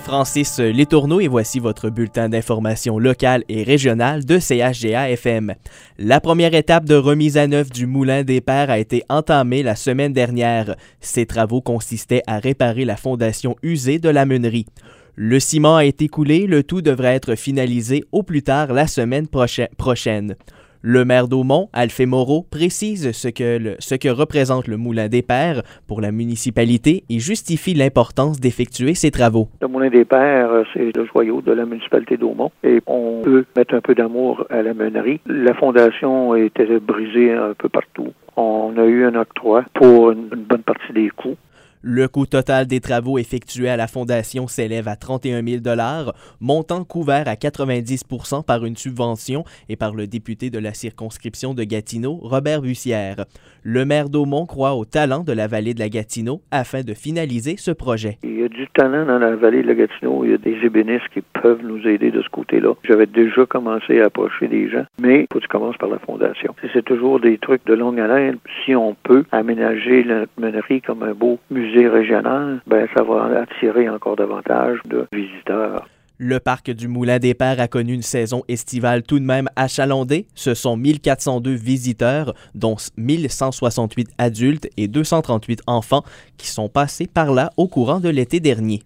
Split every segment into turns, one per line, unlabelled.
Francis Letourneau et voici votre bulletin d'information locale et régionale de CHGA-FM. La première étape de remise à neuf du Moulin des Pères a été entamée la semaine dernière. Ces travaux consistaient à réparer la fondation usée de la meunerie. Le ciment a été coulé, le tout devrait être finalisé au plus tard la semaine prochaine. Le maire d'Aumont, Alphée Moreau, précise ce que représente le Moulin des Pères pour la municipalité et justifie l'importance d'effectuer ces travaux.
Le Moulin des Pères, c'est le joyau de la municipalité d'Aumont et on peut mettre un peu d'amour à la meunerie. La fondation était brisée un peu partout. On a eu un octroi pour une bonne partie des coûts.
Le coût total des travaux effectués à la fondation s'élève à 31 000 $, montant couvert à 90 % par une subvention et par le député de la circonscription de Gatineau, Robert Bussière. Le maire d'Aumont croit au talent de la vallée de la Gatineau afin de finaliser ce projet.
Il y a du talent dans la vallée de la Gatineau. Il y a des ébénistes qui peuvent nous aider de ce côté-là. J'avais déjà commencé à approcher des gens, mais il faut que tu commences par la fondation. C'est toujours des trucs de longue haleine. Si on peut aménager la meunerie comme un beau musée régional, ça va attirer encore davantage de visiteurs.
Le parc du Moulin des Pères a connu une saison estivale tout de même achalandée. Ce sont 1402 visiteurs, dont 1168 adultes et 238 enfants qui sont passés par là au courant de l'été dernier.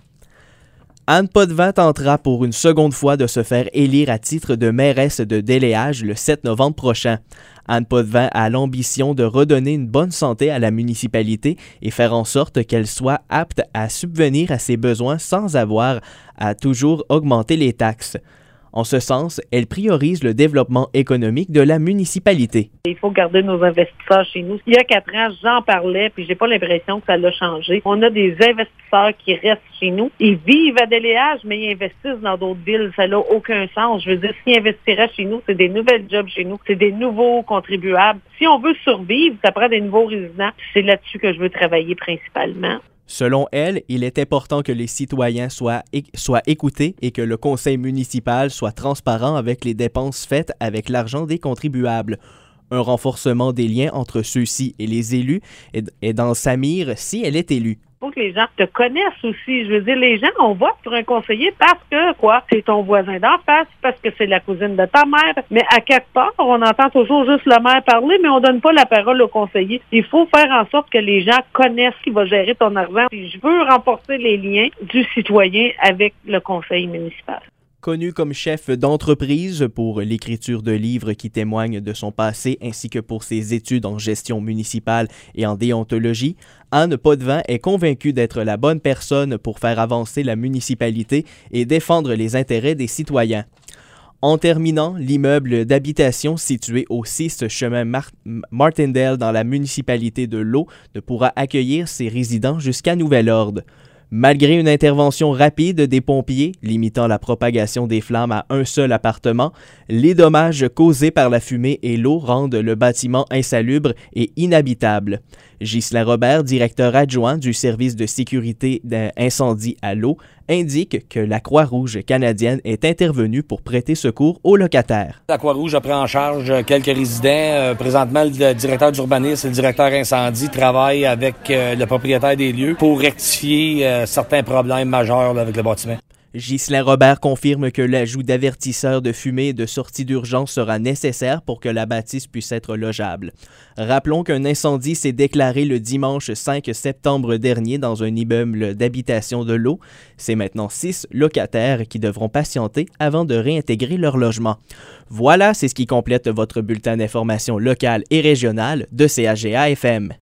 Anne Potvin tentera pour une seconde fois de se faire élire à titre de mairesse de Déléage le 7 novembre prochain. Anne Potvin a l'ambition de redonner une bonne santé à la municipalité et faire en sorte qu'elle soit apte à subvenir à ses besoins sans avoir à toujours augmenter les taxes. En ce sens, elle priorise le développement économique de la municipalité.
Il faut garder nos investisseurs chez nous. Il y a 4 ans, j'en parlais, puis j'ai pas l'impression que ça l'a changé. On a des investisseurs qui restent chez nous. Ils vivent à Déléage, mais ils investissent dans d'autres villes. Ça n'a aucun sens. Je veux dire, s'ils investiraient chez nous, c'est des nouvelles jobs chez nous. C'est des nouveaux contribuables. Si on veut survivre, ça prend des nouveaux résidents. C'est là-dessus que je veux travailler principalement.
Selon elle, il est important que les citoyens soient écoutés et que le conseil municipal soit transparent avec les dépenses faites avec l'argent des contribuables. Un renforcement des liens entre ceux-ci et les élus est dans sa mire si elle est élue.
Il faut que les gens te connaissent aussi. Je veux dire, les gens, on vote pour un conseiller parce que, c'est ton voisin d'en face, parce que c'est la cousine de ta mère. Mais à quelque part, on entend toujours juste le maire parler, mais on donne pas la parole au conseiller. Il faut faire en sorte que les gens connaissent qui va gérer ton argent. Puis je veux renforcer les liens du citoyen avec le conseil municipal.
Connu comme chef d'entreprise pour l'écriture de livres qui témoignent de son passé ainsi que pour ses études en gestion municipale et en déontologie, Anne Potvin est convaincue d'être la bonne personne pour faire avancer la municipalité et défendre les intérêts des citoyens. En terminant, l'immeuble d'habitation situé au 6 chemin Martindale dans la municipalité de Low ne pourra accueillir ses résidents jusqu'à nouvel ordre. Malgré une intervention rapide des pompiers, limitant la propagation des flammes à un seul appartement, les dommages causés par la fumée et l'eau rendent le bâtiment insalubre et inhabitable. Ghislain Robert, directeur adjoint du service de sécurité d'incendie à l'eau, indique que la Croix-Rouge canadienne est intervenue pour prêter secours aux locataires.
La Croix-Rouge a pris en charge quelques résidents. Présentement, le directeur d'urbanisme et le directeur incendie travaillent avec le propriétaire des lieux pour rectifier certains problèmes majeurs avec le bâtiment.
Ghislain Robert confirme que l'ajout d'avertisseurs de fumée et de sortie d'urgence sera nécessaire pour que la bâtisse puisse être logeable. Rappelons qu'un incendie s'est déclaré le dimanche 5 septembre dernier dans un immeuble d'habitation de l'eau. C'est maintenant 6 locataires qui devront patienter avant de réintégrer leur logement. Voilà, c'est ce qui complète votre bulletin d'information locale et régionale de CHGA-FM.